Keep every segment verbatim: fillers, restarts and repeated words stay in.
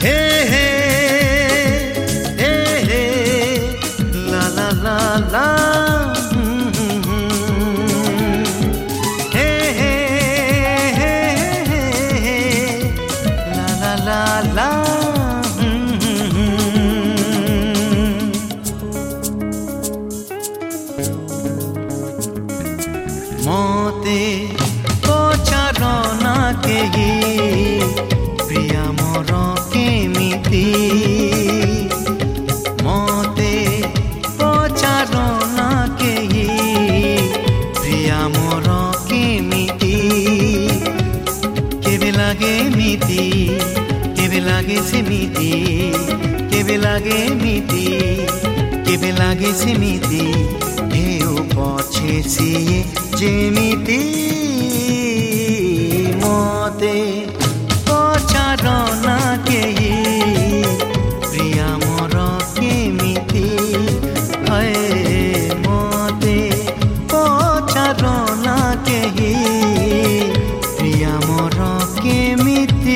हे हे हे हे ला ला ला ला हे हे हे हे ला ला ला ला मोते पचारना केही प्रिया मोर केमिति मोते पचारना केही प्रिया मोर केमिति केबे लागे मिति केबे लागे सेमिति केबे लागे मिति केबे लागे सेमिति हेउ पछे सिए जेमिति मोते पचारना केही प्रिया मोर केमिति हाय मोते पचारना केही प्रिया मोर केमिति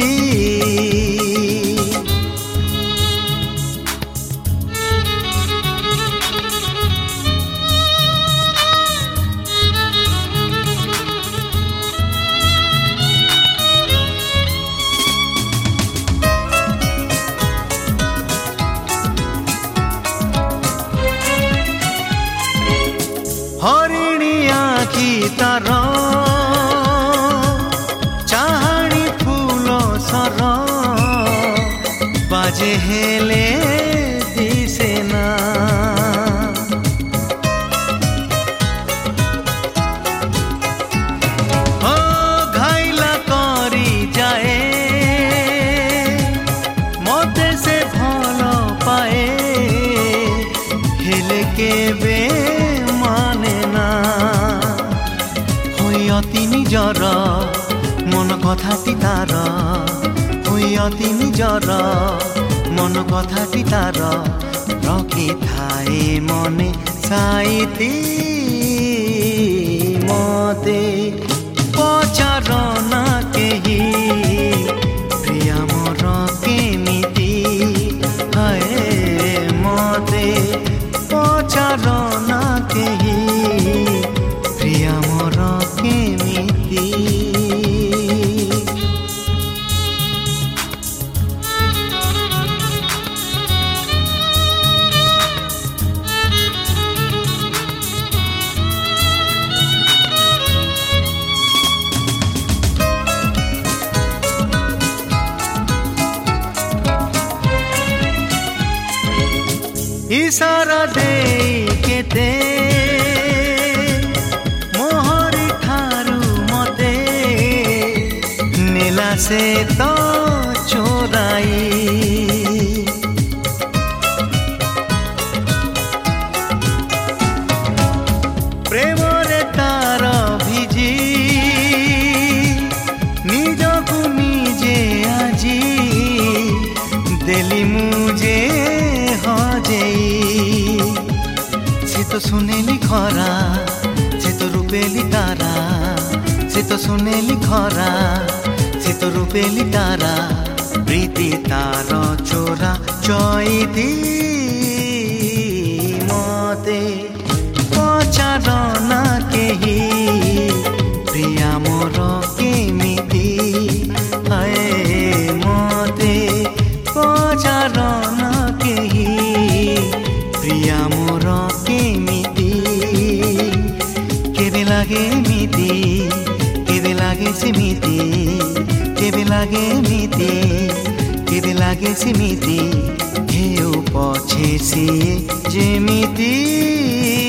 हरिणी आखी तार चाहाणी फूल सर बाजे हेले दिसे ना हो घाइला करी जाए मते से भल पाए हेले केबे अति निजर मन कथाटी तार अति निजर मन कथाटी तार रखी थाए मने साइती मते पचारना केही प्रिया मोर केमिति हाय मते पचारना केही प्रिया मोर केमिति इशारा दे केते मोहरी ठारू मते नीला से तो चोराई प्रेम रे तार भिजी निजकु निजे आजी देली मुझे से तो सुनेली खरा से तो रूपेली तारा से तो सुनेली खरा से तो रूपेली तारा प्रीति तार चोरा चईती मते पचारना केही प्रिया मोर केमिति हाय मते पचारना केही प्रिया मोर केमिति केबे लागे मिति केबे लागे सेमिति केबे लागे मिति केबे लागे सेमिति हेउ पछे सिए जेमिति।